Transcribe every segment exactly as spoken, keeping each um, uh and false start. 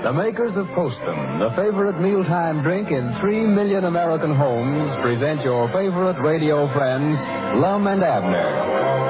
The makers of Postum, the favorite mealtime drink in three million American homes, present your favorite radio friends, Lum and Abner.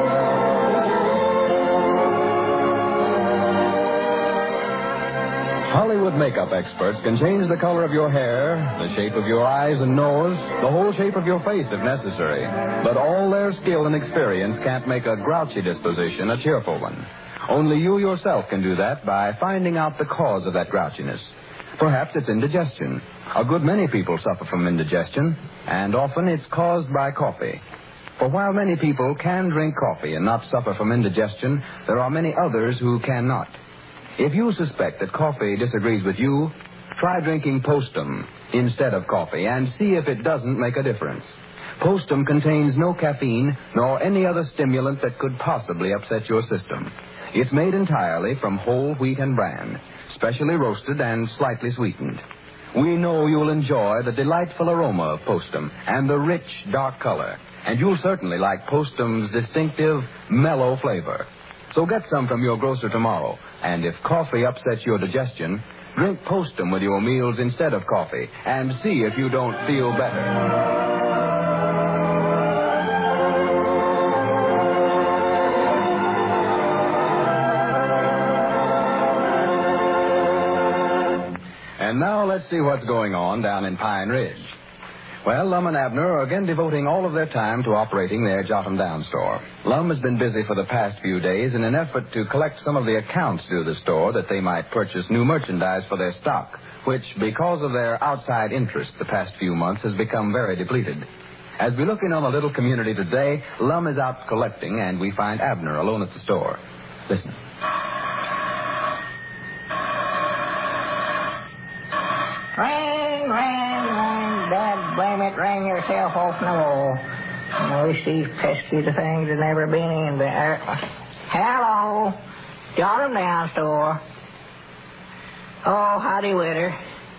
Hollywood makeup experts can change the color of your hair, the shape of your eyes and nose, the whole shape of your face if necessary. But all their skill and experience can't make a grouchy disposition a cheerful one. Only you yourself can do that by finding out the cause of that grouchiness. Perhaps it's indigestion. A good many people suffer from indigestion, and often it's caused by coffee. For while many people can drink coffee and not suffer from indigestion, there are many others who cannot. If you suspect that coffee disagrees with you, try drinking Postum instead of coffee and see if it doesn't make a difference. Postum contains no caffeine nor any other stimulant that could possibly upset your system. It's made entirely from whole wheat and bran, specially roasted and slightly sweetened. We know you'll enjoy the delightful aroma of Postum and the rich, dark color, and you'll certainly like Postum's distinctive, mellow flavor. So get some from your grocer tomorrow, and if coffee upsets your digestion, drink Postum with your meals instead of coffee, and see if you don't feel better. And now let's see what's going on down in Pine Ridge. Well, Lum and Abner are again devoting all of their time to operating their Jotham Down store. Lum has been busy for the past few days in an effort to collect some of the accounts due the store that they might purchase new merchandise for their stock, which, because of their outside interest the past few months, has become very depleted. As we look in on a little community today, Lum is out collecting, and we find Abner alone at the store. Listen. Ring, ring, ring, Dad, blame it, ring yourself off the wall. I wish these pesky things had never been in there. Hello, Jotham Down store. Oh, howdy with her.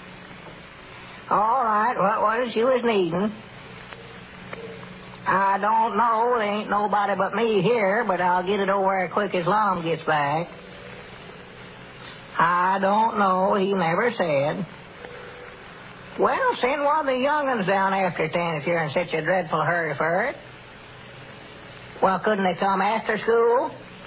All right, what was it you was needing? I don't know, there ain't nobody but me here, but I'll get it over as quick as Lum gets back. I don't know, he never said. Well, send one of the young'uns down after ten if you're in such a dreadful hurry for it. Well, couldn't they come after school?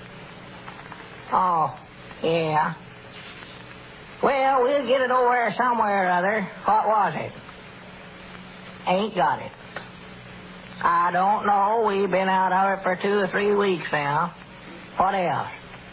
Oh, yeah. Well, we'll get it over there somewhere or other. What was it? Ain't got it. I don't know. We've been out of it for two or three weeks now. What else?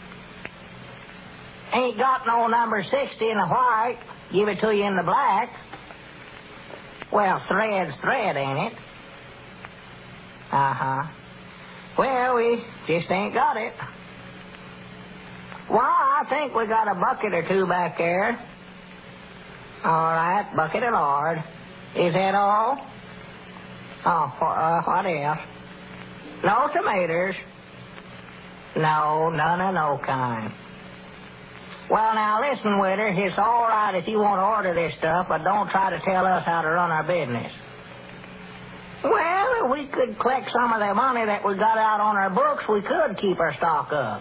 Ain't got no number sixty in the white. Give it to you in the black. Well, thread's thread, ain't it? Uh-huh. Well, we just ain't got it. Well, I think we got a bucket or two back there. All right, bucket of lard. Is that all? Oh, uh, what else? No tomatoes. No, none of no kind. Well, now, listen, Witter, it's all right if you want to order this stuff, but don't try to tell us how to run our business. Well, if we could collect some of the money that we got out on our books, we could keep our stock up.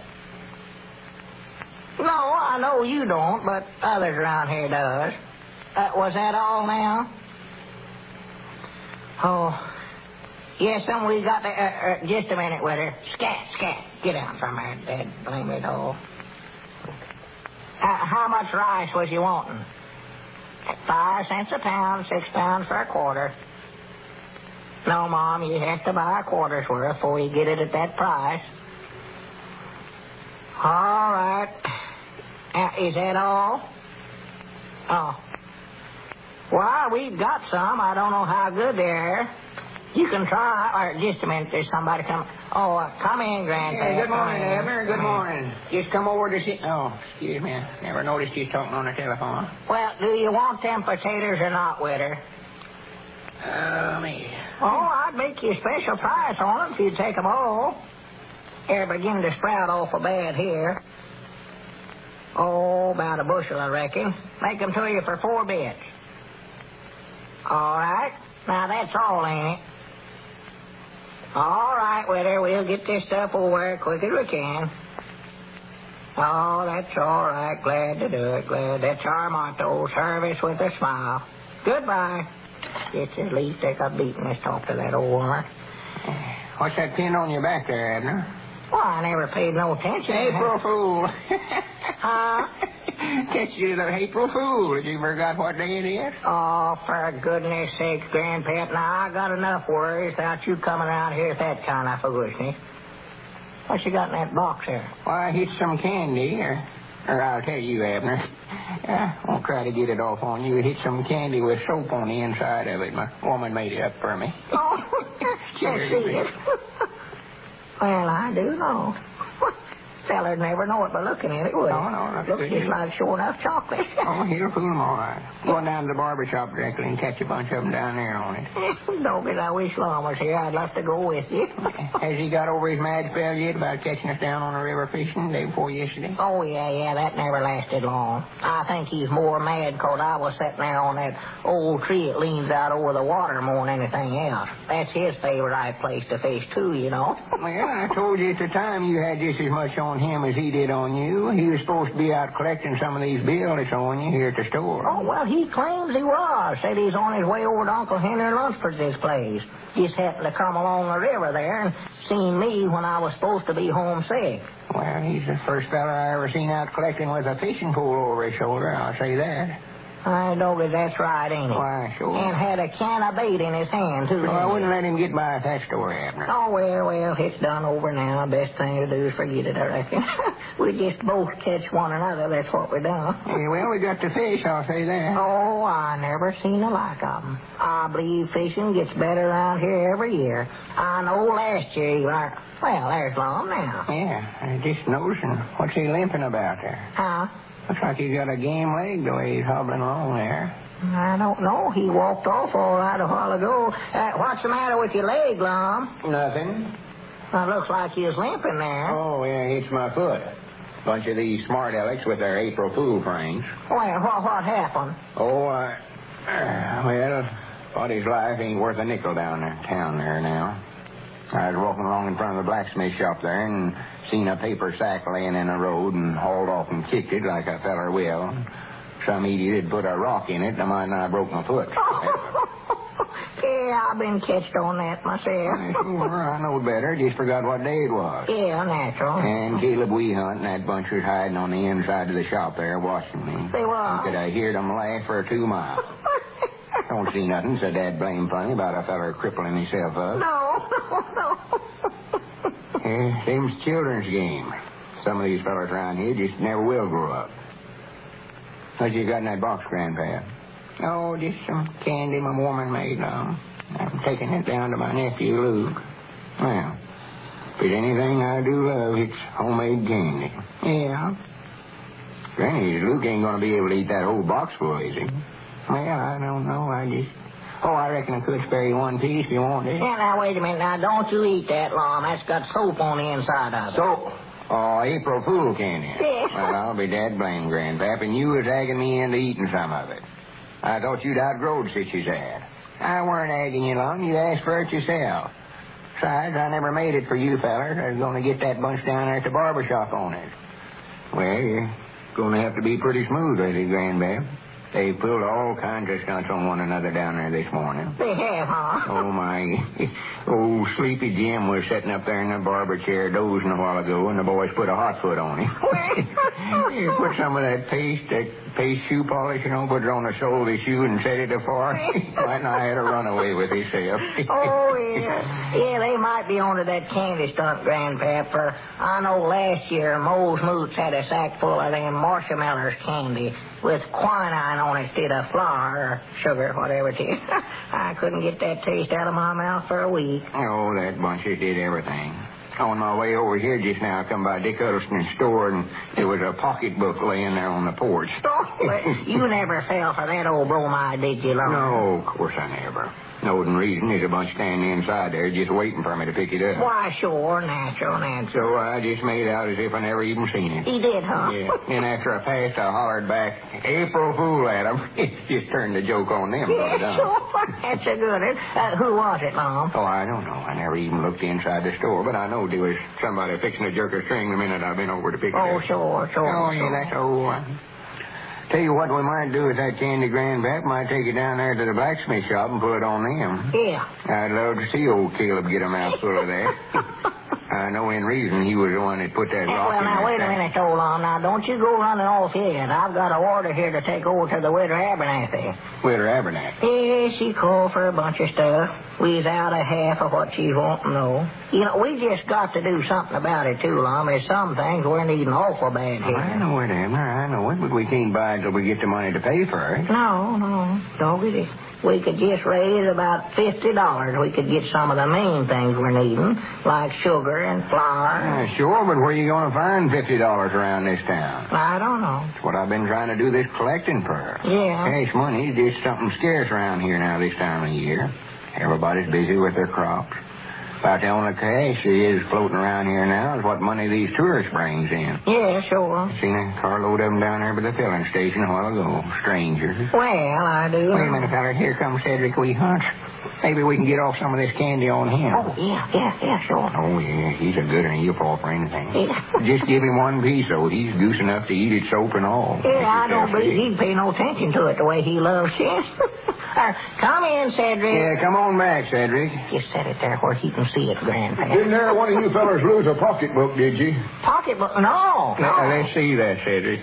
No, I know you don't, but others around here does. Uh, was that all now? Oh, yes, some we got to... Uh, uh, just a minute, Witter. Scat, scat. Get out from there, Dad. Blame it all. Uh, how much rice was you wanting? Five cents a pound, six pounds for a quarter. No, Mom, you have to buy a quarter's worth before you get it at that price. All right. Uh, is that all? Oh. Well, we've got some. I don't know how good they are. You can try, or just a minute, there's somebody coming. Oh, uh, come in, Grandpa. Hey, good morning, Abner. Good morning. Just come over to see... Oh, excuse me. I never noticed you talking on the telephone. Well, do you want them potatoes or not, Witter? Oh, me. Oh, I'd make you a special price on them if you'd take them all. They're beginning to sprout awful bad here. Oh, about a bushel, I reckon. Make them to you for four bits. All right. Now, that's all, ain't it? All right, Witter, we'll get this stuff over as quick as we can. Oh, that's all right. Glad to do it. Glad. That's our motto. Service with a smile. Goodbye. It's at least take a beating. Let's talk to that old woman. What's that pin on your back there, Abner? Well, I never paid no attention. April Fool. Huh? Catch you the April Fool. Have you forgot what day it is? Oh, for goodness sake, Grandpap. Now, I got enough worries without you coming around here with that kind of foolishness. What you got in that box there? Why, it's some candy, or, or I'll tell you, Abner. I won't try to get it off on you. It's some candy with soap on the inside of it. My woman made it up for me. Oh, let's see it. Well, I do know. Feller'd never know it by looking at it, would he? No, no, that's Looks good. just like sure enough chocolate. Oh, he'll fool him all right. Going down to the barber shop directly and catch a bunch of them down there on it. Doggies, I wish Lon was here. I'd love to go with you. Has he got over his mad spell yet about catching us down on the river fishing the day before yesterday? Oh, yeah, yeah, that never lasted long. I think he's more mad 'cause I was sitting there on that old tree that leans out over the water more than anything else. That's his favorite place to fish, too, you know. Well, I told you at the time you had just as much on him as he did on you. He was supposed to be out collecting some of these bills that's on you here at the store. Oh, well, he claims he was. Said he's on his way over to Uncle Henry Lunsford's place. Just happened to come along the river there and seen me when I was supposed to be homesick. Well, he's the first fella I ever seen out collecting with a fishing pole over his shoulder, I'll say that. I know that that's right, ain't it? Why, sure. And had a can of bait in his hand, too. Well, I wouldn't let him get by with that story, Abner. Oh, well, well, it's done over now. Best thing to do is forget it, I reckon. We just both catch one another. That's what we done. Yeah, well, we got to fish, I'll say that. Oh, I never seen the like of 'em. I believe fishing gets better around here every year. I know last year you were... Well, there's Lon now. Yeah, I just noticing. What's he limping about there? Huh? Looks like he's got a game leg the way he's hobbling along there. I don't know. He walked off all right a while ago. Uh, what's the matter with your leg, Lon? Nothing. Well, looks like he was limping there. Oh, yeah, it's my foot. Bunch of these smart alecks with their April Fool pranks. Well, what, what happened? Oh, I... Uh, well, thought his life ain't worth a nickel down there in town there now. I was walking along in front of the blacksmith shop there and seen a paper sack laying in the road and hauled off and kicked it like a feller will. Some idiot had put a rock in it, and I might not have broke my foot. Yeah, I've been catched on that myself. Sure, I know better. Just forgot what day it was. Yeah, natural. And Caleb Weehunt and that bunch was hiding on the inside of the shop there watching me. They were. Could I hear them laugh for two miles? Don't see nothing, said Dad blame funny about a feller crippling himself up. No, no, no. Yeah, seems children's game. Some of these fellas around here just never will grow up. What you got in that box, Grandpa? Oh, just some candy my woman made. Um, I'm taking it down to my nephew, Luke. Well, if it's anything I do love, it's homemade candy. Yeah. Granny, Luke ain't going to be able to eat that whole box full, is he? Well, I don't know. I just... Oh, I reckon I could spare you one piece if you want it. Yeah, now, wait a minute. Now, don't you eat that, Lon. That's got soap on the inside of it. So, oh, April Fool candy. Yeah. Well, I'll be dad blamed, Grandpap, and you was egging me into eating some of it. I thought you'd outgrowed such as that. I weren't egging you along. You asked for it yourself. Besides, I never made it for you fellers. I was going to get that bunch down there at the barber shop on it. Well, you're going to have to be pretty smooth with it, Grandpap. They pulled all kinds of stunts on one another down there this morning. They have, huh? Oh, my. Old Sleepy Jim was sitting up there in the barber chair dozing a while ago, and the boys put a hot foot on him. He put some of that paste, that paste shoe polish, you know, put it on the sole of his shoe and set it afar. Might not have had a runaway with himself. Oh, yeah. Yeah, they might be onto that candy stunt, Grandpap, for I know last year Moe's Moots had a sack full of them marshmallows candy with quinine on it instead of flour or sugar, whatever it is. I couldn't get that taste out of my mouth for a week. Oh, that bunch did everything. On my way over here just now, I come by Dick Huddleston's store, and there was a pocketbook laying there on the porch. You never fell for that old bromide, did you, Lon? No, of course I never. No reason. There's a bunch standing inside there just waiting for me to pick it up. Why, sure, natural, natural. So I just made out as if I never even seen it. He did, huh? Yeah. And after I passed, I hollered back, April Fool at him. Just turned the joke on them. Yeah, so sure. That's a good one. Uh, who was it, Mom? Oh, I don't know. I never even looked inside the store, but I know there was somebody fixing to jerk a string the minute I've been over to pick it up. Oh, sure, sure. Oh, yeah, sure. that's old one. Tell you what we might do with that candy grandpap. Might take it down there to the blacksmith shop and put it on them. Yeah. I'd love to see old Caleb get a mouthful of that. I know in reason he was the one that put that Yeah, rock well, in now, that wait a thing. minute, old Lom. Now, don't you go running off yet. I've got an order here to take over to the widow Abernathy. Widow Abernathy. Yeah, she called for a bunch of stuff. We's out a half of what she's wanting, though. You know, we just got to do something about it, too, Lom. There's some things we're needing awful bad Oh, here. I know it, Abner. I know it, but we can't buy it till we get the money to pay for it. No, no, don't get it. We could just raise about fifty dollars. We could get some of the main things we're needing, like sugar and flour. Uh, sure, but where are you going to find fifty dollars around this town? I don't know. That's what I've been trying to do this collecting for. Yeah. Cash money is just something scarce around here now this time of year. Everybody's busy with their crops. About the only cash there is floating around here now is what money these tourists brings in. Yeah, sure. Seen a carload of them down there by the filling station a while ago. Strangers. Well, I do. Wait a minute, fella. Here comes Cedric Wee Hunt. Maybe we can get off some of this candy on him. Oh, yeah, yeah, yeah, sure. Oh, yeah. He's a good one. He'll fall for anything. Yeah. Just give him one piece, though. He's goose enough to eat it soap and all. Yeah, I don't believe he'd pay no attention to it the way he loves you. uh, come in, Cedric. Yeah, come on back, Cedric. Just set it there where he can see it, Grandpa. Didn't there one of you fellers lose a pocketbook, did you? Pocketbook? No, no. Now, let's see that, Cedric.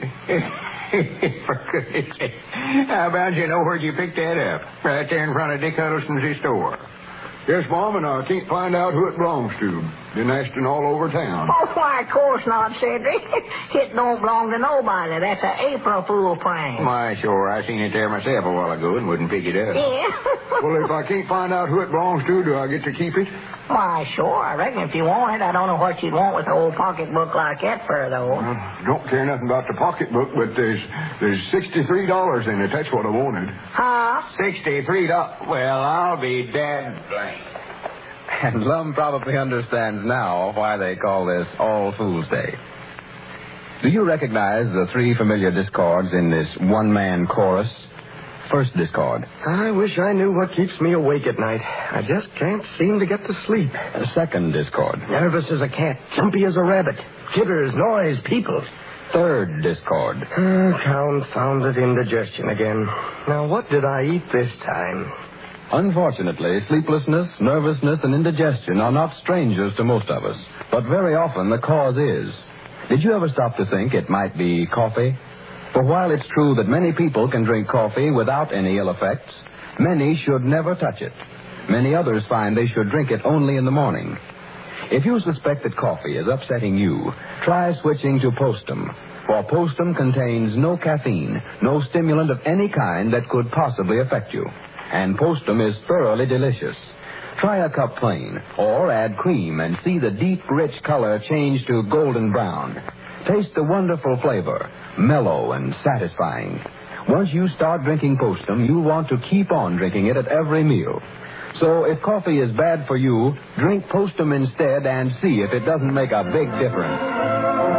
For goodness sake. How about you know where'd you pick that up? Right there in front of Dick Huddleston's store. Yes, Mom, and I can't find out who it belongs to. Been asking all over town. Oh, why, of course not, Cedric. It don't belong to nobody. That's an April Fool prank. Why, sure. I seen it there myself a while ago and wouldn't pick it up. Yeah. Well, if I can't find out who it belongs to, do I get to keep it? Why, sure. I reckon if you want it, I don't know what you'd want with an old pocketbook like that for, though. Well, don't care nothing about the pocketbook, but there's there's sixty-three dollars in it. That's what I wanted. Huh? Sixty-three dollars. Well, I'll be damned blank. And Lum probably understands now why they call this All Fool's Day. Do you recognize the three familiar discords in this one-man chorus? First discord. I wish I knew what keeps me awake at night. I just can't seem to get to sleep. Uh, Second discord. Nervous as a cat, jumpy as a rabbit. Jitters, noise, people. Third discord. Oh, confounded indigestion again. Now, what did I eat this time? Unfortunately, sleeplessness, nervousness, and indigestion are not strangers to most of us. But very often the cause is. Did you ever stop to think it might be coffee? For while it's true that many people can drink coffee without any ill effects, many should never touch it. Many others find they should drink it only in the morning. If you suspect that coffee is upsetting you, try switching to Postum. For Postum contains no caffeine, no stimulant of any kind that could possibly affect you. And Postum is thoroughly delicious. Try a cup plain, or add cream and see the deep, rich color change to golden brown. Taste the wonderful flavor, mellow and satisfying. Once you start drinking Postum, you'll want to keep on drinking it at every meal. So if coffee is bad for you, drink Postum instead and see if it doesn't make a big difference.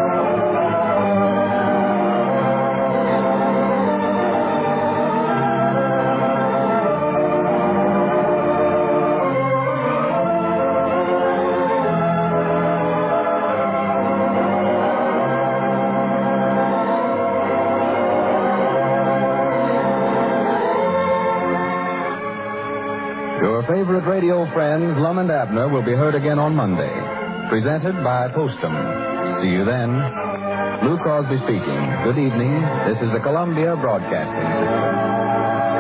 Your favorite radio friends, Lum and Abner, will be heard again on Monday. Presented by Postum. See you then. Lou Crosby speaking. Good evening. This is the Columbia Broadcasting System.